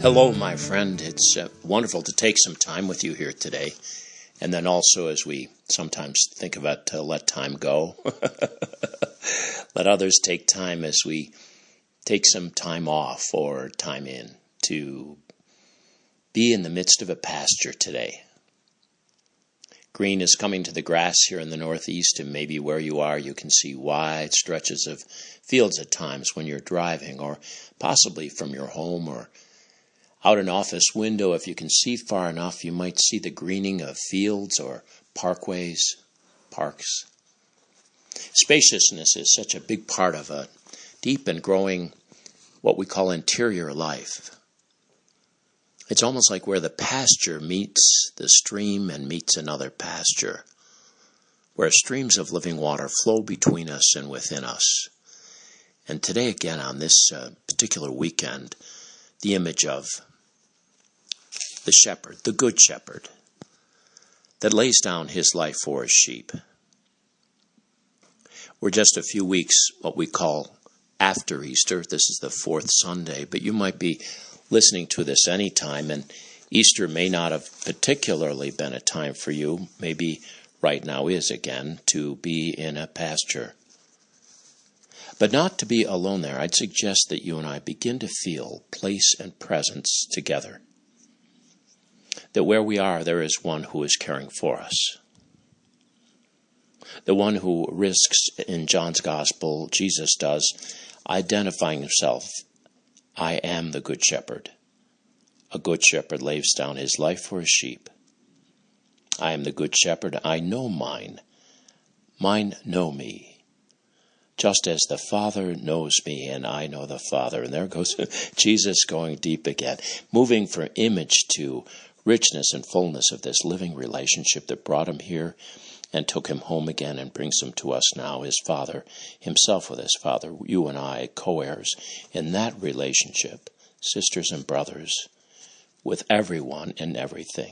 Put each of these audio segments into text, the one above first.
Hello, my friend. It's wonderful to take some time with you here today. And then also, as we sometimes think about to let time go, let others take time as we take some time off or time in to be in the midst of a pasture today. Green is coming to the grass here in the Northeast, and maybe where you are you can see wide stretches of fields at times when you're driving, or possibly from your home or out an office window. If you can see far enough, you might see the greening of fields or parkways, parks. Spaciousness is such a big part of a deep and growing, what we call interior life. It's almost like where the pasture meets the stream and meets another pasture, where streams of living water flow between us and within us. And today, again, on this particular weekend, the image of the shepherd, the good shepherd, that lays down his life for his sheep. We're just a few weeks, what we call after Easter. This is the fourth Sunday, but you might be listening to this anytime, and Easter may not have particularly been a time for you. Maybe right now is again to be in a pasture. But not to be alone there. I'd suggest that you and I begin to feel place and presence together. That where we are, there is one who is caring for us. The one who risks, in John's Gospel, Jesus does, identifying himself, I am the good shepherd. A good shepherd lays down his life for his sheep. I am the good shepherd. I know mine. Mine know me. Just as the Father knows me and I know the Father. And there goes Jesus going deep again, moving from image to richness and fullness of this living relationship that brought him here and took him home again and brings him to us now, his Father, himself with his Father, you and I, co-heirs in that relationship, sisters and brothers, with everyone and everything.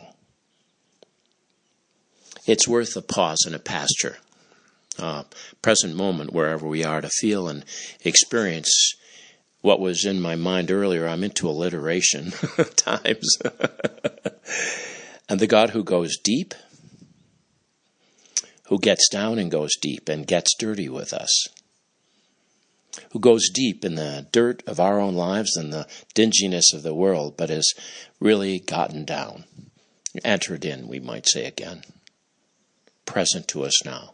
It's worth a pause in a pasture, present moment wherever we are, to feel and experience what was in my mind earlier. I'm into alliteration times. And the God who goes deep, who gets down and goes deep and gets dirty with us, who goes deep in the dirt of our own lives and the dinginess of the world, but has really gotten down, entered in, we might say again, present to us now.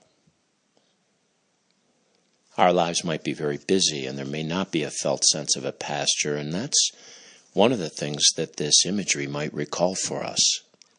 Our lives might be very busy, and there may not be a felt sense of a pasture, and that's one of the things that this imagery might recall for us.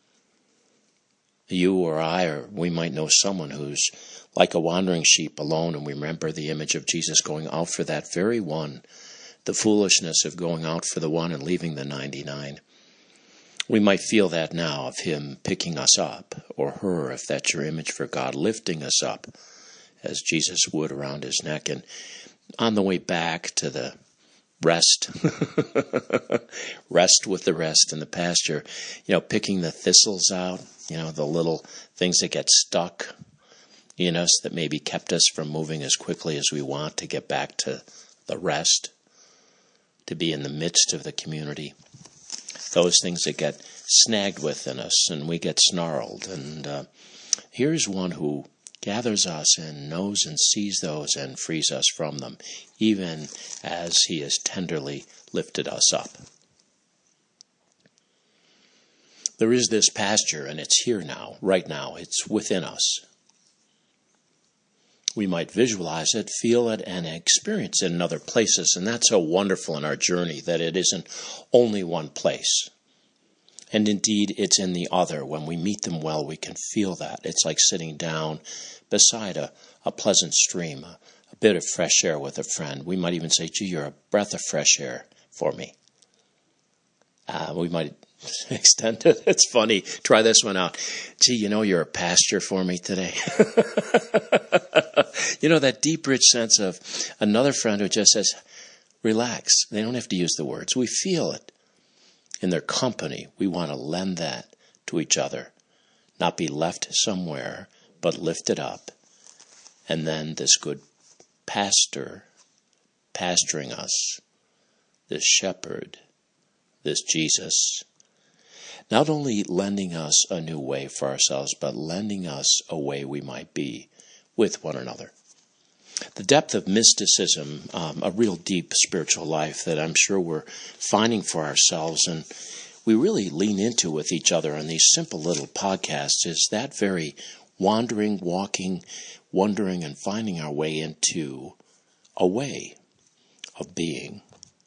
You or I, or we might know someone who's like a wandering sheep alone, and we remember the image of Jesus going out for that very one, the foolishness of going out for the one and leaving the 99. We might feel that now of him picking us up, or her, if that's your image for God, lifting us up, as Jesus would around his neck, and on the way back to the rest, rest with the rest in the pasture, picking the thistles out, the little things that get stuck in us that maybe kept us from moving as quickly as we want to get back to the rest, to be in the midst of the community. Those things that get snagged within us and we get snarled. And here's one who gathers us and knows and sees those and frees us from them, even as he has tenderly lifted us up. There is this pasture, and it's here now, right now. It's within us. We might visualize it, feel it, and experience it in other places, and that's so wonderful in our journey, that it isn't only one place. And indeed, it's in the other. When we meet them well, we can feel that. It's like sitting down beside a pleasant stream, a bit of fresh air with a friend. We might even say, gee, you're a breath of fresh air for me. We might extend it. It's funny. Try this one out. Gee, you're a pasture for me today. That deep, rich sense of another friend who just says, relax. They don't have to use the words. We feel it. In their company, we want to lend that to each other, not be left somewhere, but lifted up. And then this good pastor pasturing us, this shepherd, this Jesus, not only lending us a new way for ourselves, but lending us a way we might be with one another. The depth of mysticism, a real deep spiritual life that I'm sure we're finding for ourselves, and we really lean into with each other on these simple little podcasts, is that very wandering, walking, wondering, and finding our way into a way of being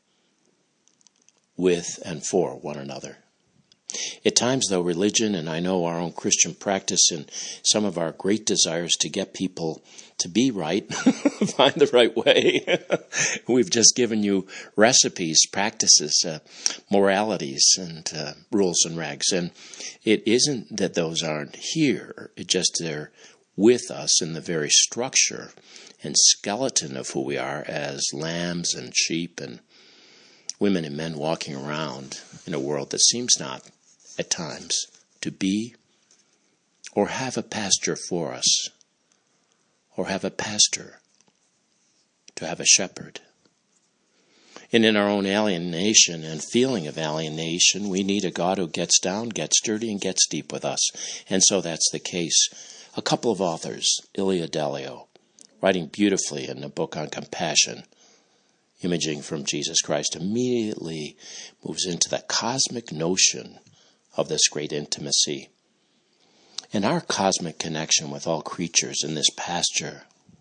with and for one another. At times, though, religion, and I know our own Christian practice and some of our great desires to get people to be right, find the right way. We've just given you recipes, practices, moralities, and rules and regs. And it isn't that those aren't here. It's just they're with us in the very structure and skeleton of who we are as lambs and sheep and women and men walking around in a world that seems not, at times, to be or have a pasture for us, or have a pastor, to have a shepherd. And in our own alienation and feeling of alienation, we need a God who gets down, gets dirty, and gets deep with us. And so that's the case. A couple of authors, Ilia Delio, writing beautifully in a book on compassion, imaging from Jesus Christ, immediately moves into the cosmic notion of this great intimacy. And our cosmic connection with all creatures in this pasture.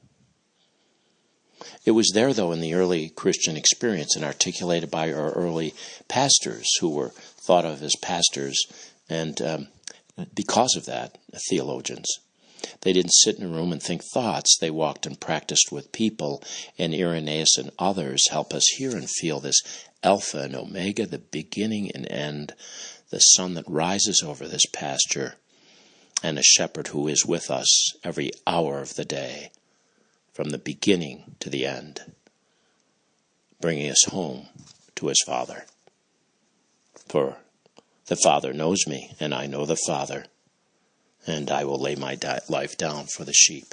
It was there, though, in the early Christian experience and articulated by our early pastors who were thought of as pastors and, because of that, theologians. They didn't sit in a room and think thoughts. They walked and practiced with people, and Irenaeus and others help us hear and feel this Alpha and Omega, the beginning and end, the sun that rises over this pasture, and a shepherd who is with us every hour of the day, from the beginning to the end, bringing us home to his Father. For the Father knows me, and I know the Father, and I will lay my life down for the sheep.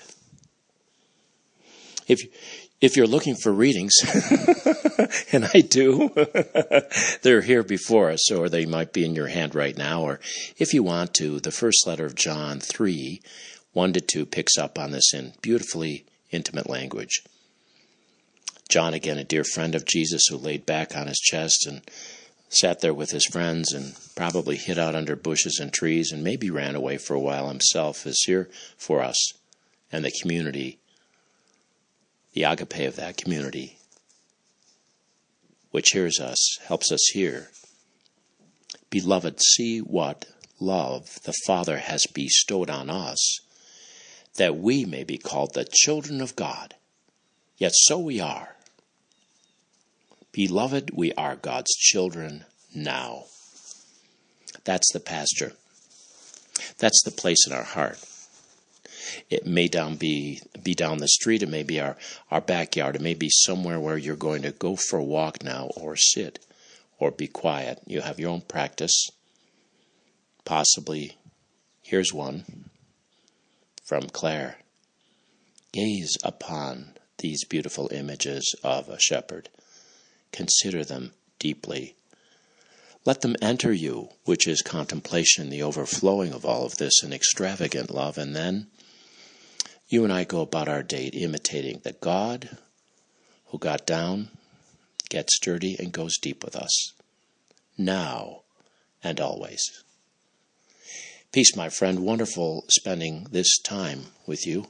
If you're looking for readings, and I do, they're here before us, or they might be in your hand right now, or if you want to, the first letter of John 3, 1-2 picks up on this in beautifully intimate language. John, again, a dear friend of Jesus who laid back on his chest and sat there with his friends and probably hid out under bushes and trees and maybe ran away for a while himself, is here for us and the community, the agape of that community, which hears us, helps us hear. Beloved, see what love the Father has bestowed on us, that we may be called the children of God. Yet so we are. Beloved, we are God's children now. That's the pasture. That's the place in our heart. It may be down the street. It may be our backyard. It may be somewhere where you're going to go for a walk now, or sit, or be quiet. You have your own practice. Possibly, here's one from Claire. Gaze upon these beautiful images of a shepherd. Consider them deeply. Let them enter you, which is contemplation, the overflowing of all of this in extravagant love, and then you and I go about our day imitating the God who got down, gets dirty, and goes deep with us, now and always. Peace, my friend. Wonderful spending this time with you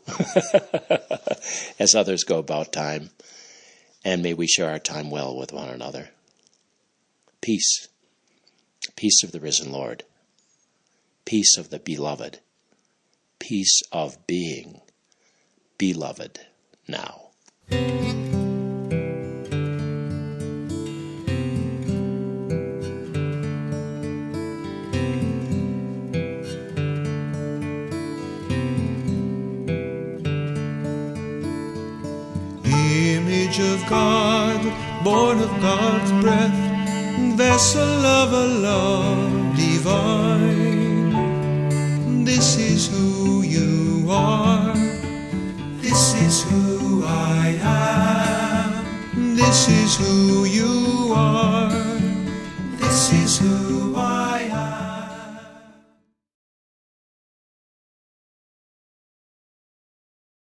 as others go about time, and may we share our time well with one another. Peace. Peace of the risen Lord. Peace of the beloved. Peace of being beloved now. Image of God, born of God's breath, vessel of a love divine. This is who you are. This is who I am. This is who you are. This is who I